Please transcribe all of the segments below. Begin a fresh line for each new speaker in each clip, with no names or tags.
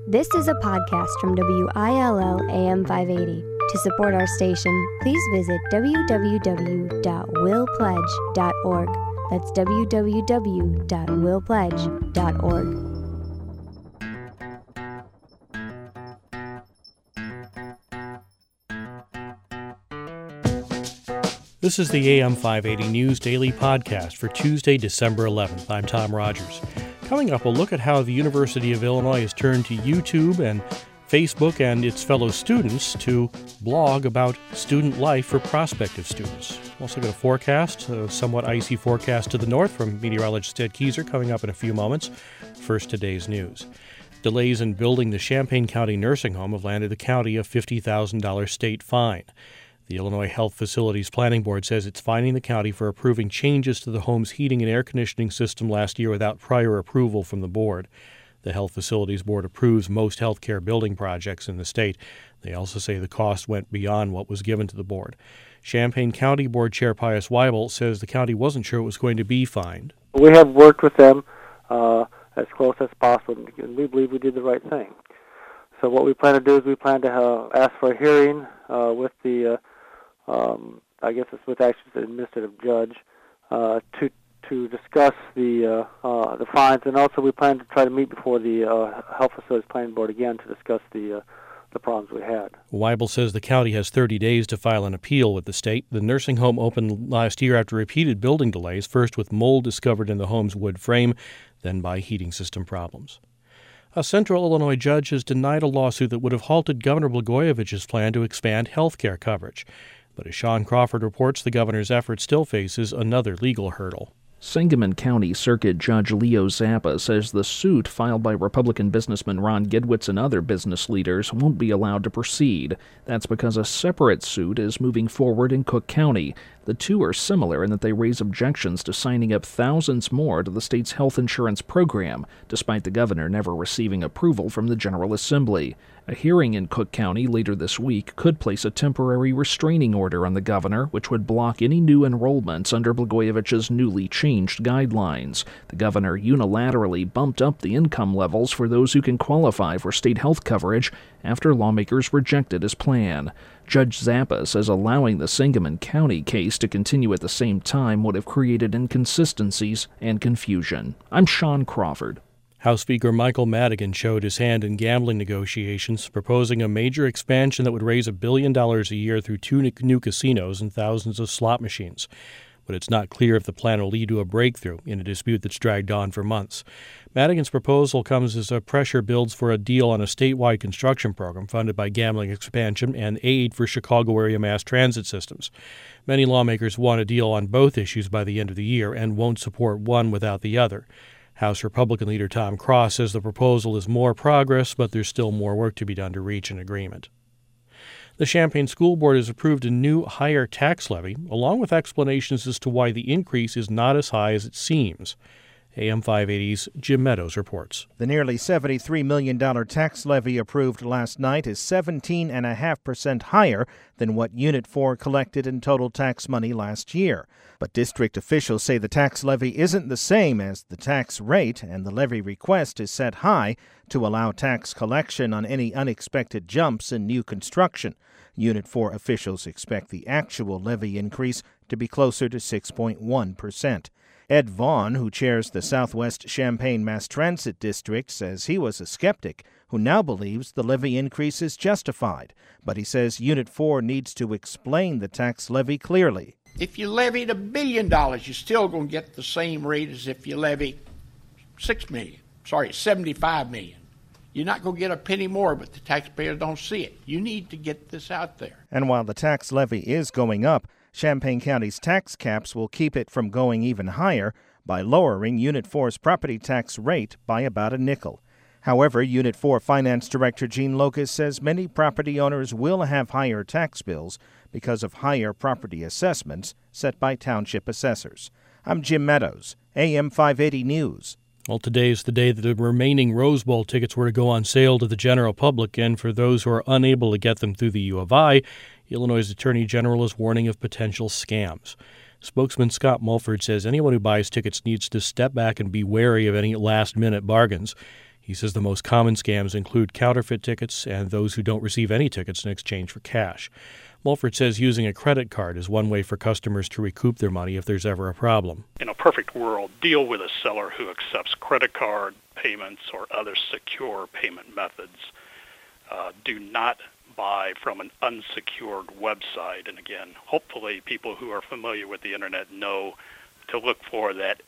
This is a podcast from WILL AM 580. To support our station, please visit www.willpledge.org. That's www.willpledge.org.
This is the AM 580 News Daily Podcast for Tuesday, December 11th. I'm Tom Rogers. Coming up, we'll look at how the University of Illinois has turned to YouTube and Facebook and its fellow students to blog about student life for prospective students. We'll also get a forecast, a somewhat icy forecast to the north from meteorologist Ted Kieser coming up in a few moments. First, today's news. Delays in building the Champaign County nursing home have landed the county a $50,000 state fine. The Illinois Health Facilities Planning Board says it's fining the county for approving changes to the home's heating and air conditioning system last year without prior approval from the board. The Health Facilities Board approves most health care building projects in the state. They also say the cost went beyond what was given to the board. Champaign County Board Chair Pius Weibel says the county wasn't sure it was going to be fined.
We have worked with them as close as possible, and we believe we did the right thing. So what we plan to do is we plan to ask for a hearing with the I guess it's with actually the administrative judge to discuss the fines, and also we plan to try to meet before the Health Facilities Planning Board again to discuss the problems we had.
Weibel says the county has 30 days to file an appeal with the state. The nursing home opened last year after repeated building delays, first with mold discovered in the home's wood frame, then by heating system problems. A Central Illinois judge has denied a lawsuit that would have halted Governor Blagojevich's plan to expand health care coverage. But as Sean Crawford reports, the governor's effort still faces another legal hurdle.
Sangamon County Circuit Judge Leo Zappa says the suit filed by Republican businessman Ron Gidwitz and other business leaders won't be allowed to proceed. That's because a separate suit is moving forward in Cook County. The two are similar in that they raise objections to signing up thousands more to the state's health insurance program, despite the governor never receiving approval from the General Assembly. A hearing in Cook County later this week could place a temporary restraining order on the governor, which would block any new enrollments under Blagojevich's newly changed guidelines. The governor unilaterally bumped up the income levels for those who can qualify for state health coverage after lawmakers rejected his plan. Judge Zappa says allowing the Sangamon County case to continue at the same time would have created inconsistencies and confusion. I'm Sean Crawford.
House Speaker Michael Madigan showed his hand in gambling negotiations, proposing a major expansion that would raise $1 billion a year through 2 new casinos and thousands of slot machines. But it's not clear if the plan will lead to a breakthrough in a dispute that's dragged on for months. Madigan's proposal comes as pressure builds for a deal on a statewide construction program funded by gambling expansion and aid for Chicago area mass transit systems. Many lawmakers want a deal on both issues by the end of the year and won't support one without the other. House Republican leader Tom Cross says the proposal is more progress, but there's still more work to be done to reach an agreement. The Champaign School Board has approved a new higher tax levy, along with explanations as to why the increase is not as high as it seems. AM 580's Jim Meadows reports.
The nearly $73 million tax levy approved last night is 17.5% higher than what Unit 4 collected in total tax money last year. But district officials say the tax levy isn't the same as the tax rate, and the levy request is set high to allow tax collection on any unexpected jumps in new construction. Unit 4 officials expect the actual levy increase to be closer to 6.1%. Ed Vaughn, who chairs the Southwest Champaign Mass Transit District, says he was a skeptic who now believes the levy increase is justified. But he says Unit 4 needs to explain the tax levy clearly.
If you levied $1 billion, you're still going to get the same rate as if you levy $75 million. You're not going to get a penny more, but the taxpayers don't see it. You need to get this out there.
And while the tax levy is going up, Champaign County's tax caps will keep it from going even higher by lowering Unit 4's property tax rate by about a nickel. However, Unit 4 Finance Director Gene Locust says many property owners will have higher tax bills because of higher property assessments set by township assessors. I'm Jim Meadows, AM 580 News.
Well, today is the day that the remaining Rose Bowl tickets were to go on sale to the general public, and for those who are unable to get them through the U of I, Illinois' Attorney General is warning of potential scams. Spokesman Scott Mulford says anyone who buys tickets needs to step back and be wary of any last-minute bargains. He He says the most common scams include counterfeit tickets and those who don't receive any tickets in exchange for cash. Mulford says using a credit card is one way for customers to recoup their money if there's ever a problem.
In a perfect world, deal with a seller who accepts credit card payments or other secure payment methods. Do not buy from an unsecured website. And again, hopefully people who are familiar with the internet know to look for that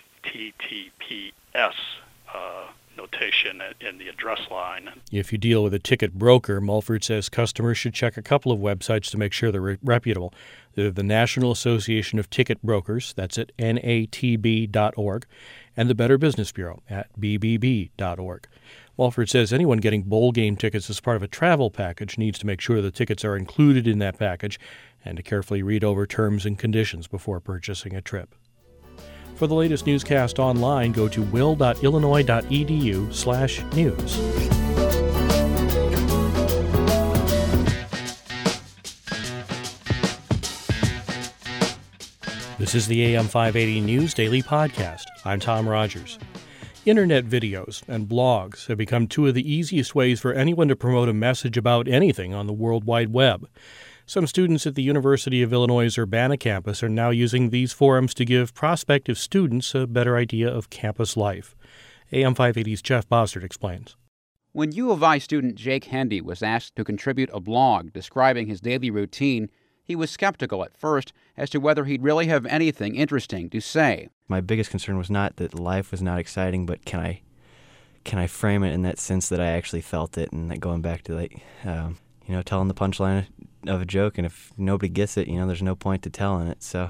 HTTPS notation in the address line.
If you deal with a ticket broker, Mulford says customers should check a couple of websites to make sure they're reputable. They're the National Association of Ticket Brokers, that's at natb.org, and the Better Business Bureau at bbb.org. Mulford says anyone getting bowl game tickets as part of a travel package needs to make sure the tickets are included in that package and to carefully read over terms and conditions before purchasing a trip. For the latest newscast online, go to will.illinois.edu/news. This is the AM 580 News Daily Podcast. I'm Tom Rogers. Internet videos and blogs have become two of the easiest ways for anyone to promote a message about anything on the World Wide Web. Some students at the University of Illinois' Urbana campus are now using these forums to give prospective students a better idea of campus life. AM 580's Jeff Bossert explains.
When U of I student Jake Hendy was asked to contribute a blog describing his daily routine, he was skeptical at first as to whether he'd really have anything interesting to say.
My biggest concern was not that life was not exciting, but can I frame it in that sense that I actually felt it, and that going back to telling the punchline of a joke, and if nobody gets it, there's no point to telling it. So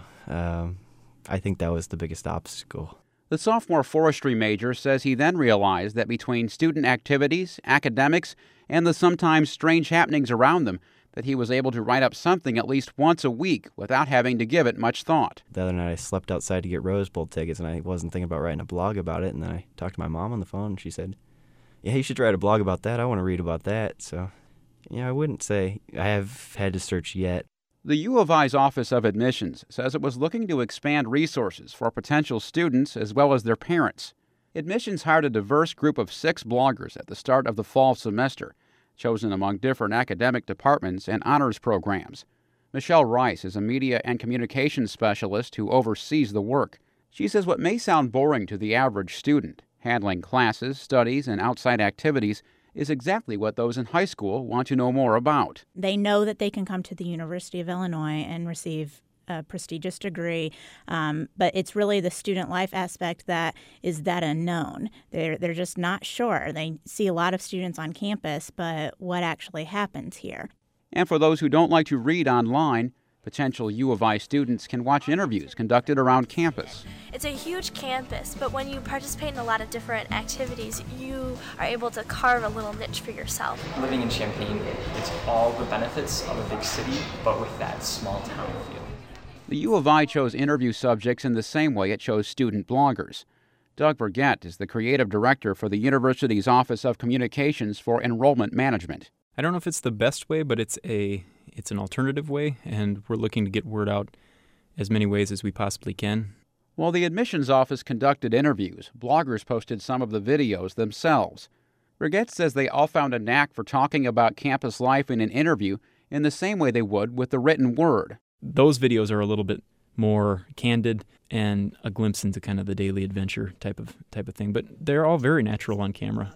I think that was the biggest obstacle.
The sophomore forestry major says he then realized that between student activities, academics, and the sometimes strange happenings around them, that he was able to write up something at least once a week without having to give it much thought.
The other night I slept outside to get Rose Bowl tickets, and I wasn't thinking about writing a blog about it, and then I talked to my mom on the phone, and she said, yeah, you should write a blog about that. I want to read about that. So, I wouldn't say I have had to search yet.
The U of I's Office of Admissions says it was looking to expand resources for potential students as well as their parents. Admissions hired a diverse group of 6 bloggers at the start of the fall semester, chosen among different academic departments and honors programs. Michelle Rice is a media and communications specialist who oversees the work. She says what may sound boring to the average student, handling classes, studies, and outside activities, is exactly what those in high school want to know more about.
They know that they can come to the University of Illinois and receive a prestigious degree, but it's really the student life aspect that is that unknown. They're just not sure. They see a lot of students on campus, but what actually happens here?
And for those who don't like to read online, potential U of I students can watch interviews conducted around campus.
It's a huge campus, but when you participate in a lot of different activities, you are able to carve a little niche for yourself.
Living in Champaign, it's all the benefits of a big city, but with that small town feel.
The U of I chose interview subjects in the same way it chose student bloggers. Doug Burgett is the creative director for the university's Office of Communications for Enrollment Management.
I don't know if it's the best way, but it's an alternative way, and we're looking to get word out as many ways as we possibly can.
While the admissions office conducted interviews, bloggers posted some of the videos themselves. Burgett says they all found a knack for talking about campus life in an interview in the same way they would with the written word.
Those videos are a little bit more candid and a glimpse into kind of the daily adventure type of thing, but they're all very natural on camera.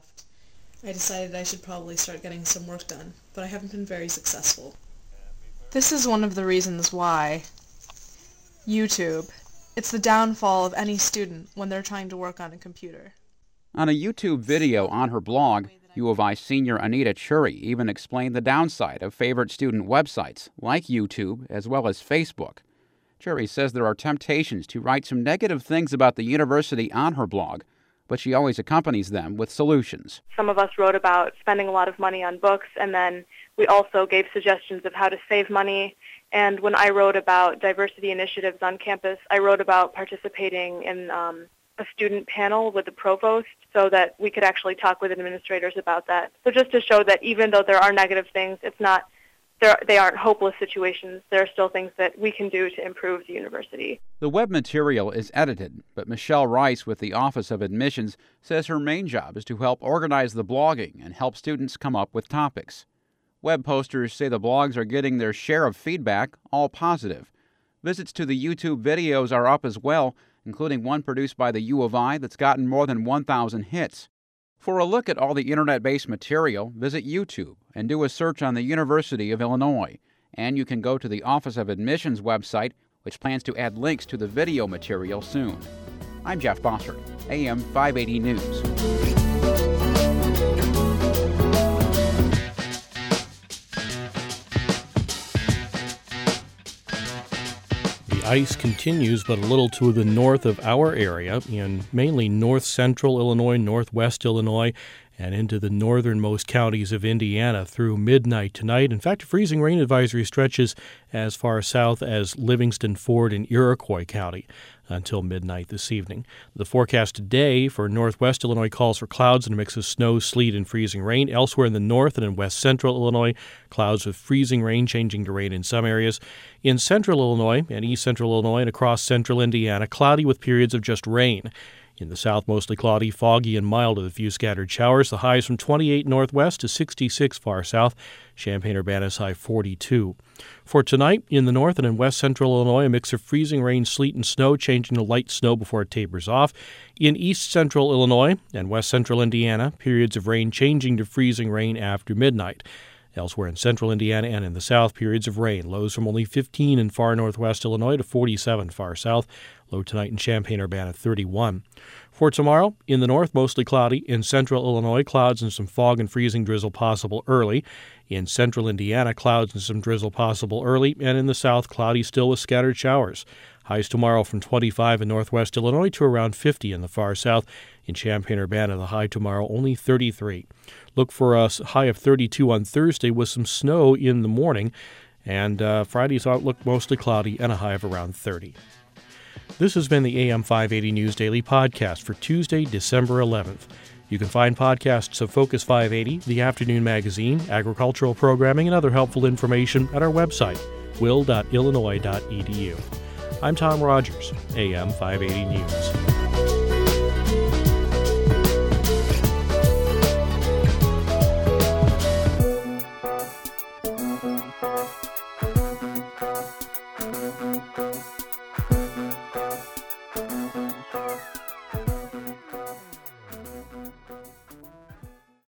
I decided I should probably start getting some work done, but I haven't been very successful. This is one of the reasons why YouTube. It's the downfall of any student when they're trying to work on a computer.
On a YouTube video on her blog, U of I senior Anita Chury even explained the downside of favorite student websites like YouTube as well as Facebook. Chury says there are temptations to write some negative things about the university on her blog, but she always accompanies them with solutions.
Some of us wrote about spending a lot of money on books, and then we also gave suggestions of how to save money. And when I wrote about diversity initiatives on campus, I wrote about participating in a student panel with the provost so that we could actually talk with administrators about that. So just to show that even though there are negative things, it's not they aren't hopeless situations. There are still things that we can do to improve the university.
The web material is edited, but Michelle Rice with the Office of Admissions says her main job is to help organize the blogging and help students come up with topics. Web posters say the blogs are getting their share of feedback, all positive. Visits to the YouTube videos are up as well, including one produced by the U of I that's gotten more than 1,000 hits. For a look at all the internet-based material, visit YouTube and do a search on the University of Illinois. And you can go to the Office of Admissions website, which plans to add links to the video material soon. I'm Jeff Bossert, AM 580 News.
Ice continues, but a little to the north of our area in mainly north-central Illinois, northwest Illinois, and into the northernmost counties of Indiana through midnight tonight. In fact, a freezing rain advisory stretches as far south as Livingston, Ford, and Iroquois County until midnight this evening. The forecast today for northwest Illinois calls for clouds and a mix of snow, sleet, and freezing rain. Elsewhere in the north and in west central Illinois, clouds with freezing rain changing to rain in some areas. In central Illinois and east central Illinois and across central Indiana, cloudy with periods of just rain. In the south, mostly cloudy, foggy, and mild with a few scattered showers. The highs from 28 northwest to 66 far south. Champaign-Urbana's high 42. For tonight, in the north and in west central Illinois, a mix of freezing rain, sleet, and snow, changing to light snow before it tapers off. In east central Illinois and west central Indiana, periods of rain changing to freezing rain after midnight. Elsewhere in central Indiana and in the south, periods of rain. Lows from only 15 in far northwest Illinois to 47 far south. Low tonight in Champaign-Urbana, 31. For tomorrow, in the north, mostly cloudy. In central Illinois, clouds and some fog and freezing drizzle possible early. In central Indiana, clouds and some drizzle possible early. And in the south, cloudy still with scattered showers. Highs tomorrow from 25 in northwest Illinois to around 50 in the far south. In Champaign-Urbana, the high tomorrow only 33. Look for a high of 32 on Thursday with some snow in the morning. And Friday's outlook mostly cloudy and a high of around 30. This has been the AM 580 News Daily Podcast for Tuesday, December 11th. You can find podcasts of Focus 580, the afternoon magazine, agricultural programming, and other helpful information at our website, will.illinois.edu. I'm Tom Rogers, AM 580 News.